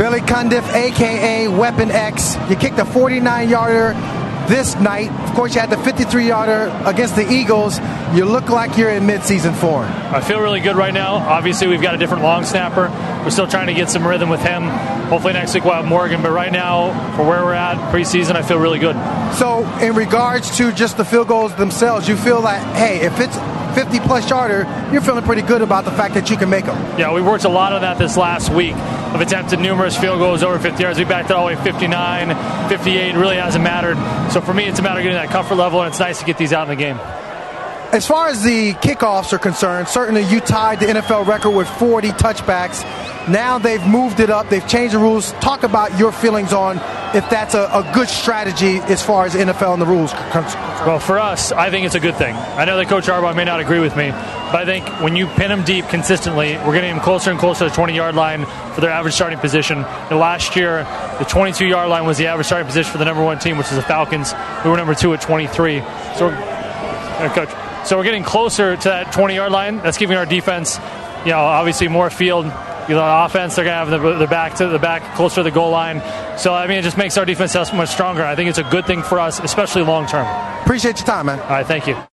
Billy Cundiff, a.k.a. Weapon X. You kicked a 49-yarder this night. Of course, you had the 53-yarder against the Eagles. You look like you're in midseason form. I feel really good right now. Obviously, we've got a different long snapper. We're still trying to get some rhythm with him. Hopefully next week we'll have Morgan. But right now, for where we're at, preseason, I feel really good. So in regards to just the field goals themselves, you feel like, hey, if it's 50-plus yarder, you're feeling pretty good about the fact that you can make them. Yeah, we worked a lot on that this last week. I've attempted numerous field goals over 50 yards. We backed it all the way 59, 58. It really hasn't mattered. So for me, it's a matter of getting that comfort level, and it's nice to get these out in the game. As far as the kickoffs are concerned, certainly you tied the NFL record with 40 touchbacks. Now they've moved it up. They've changed the rules. Talk about your feelings on if that's a good strategy as far as NFL and the rules. Well, for us, I think it's a good thing. I know that Coach Harbaugh may not agree with me, but I think when you pin them deep consistently, we're getting them closer and closer to the 20-yard line for their average starting position. And last year, the 22-yard line was the average starting position for the number one team, which is the Falcons. We were number 2 at 23. So we're getting closer to that 20-yard line. That's giving our defense, obviously more field. Offense, they're going to have their back to the back, closer to the goal line. So, it just makes our defense much stronger. I think it's a good thing for us, especially long term. Appreciate your time, man. All right, thank you.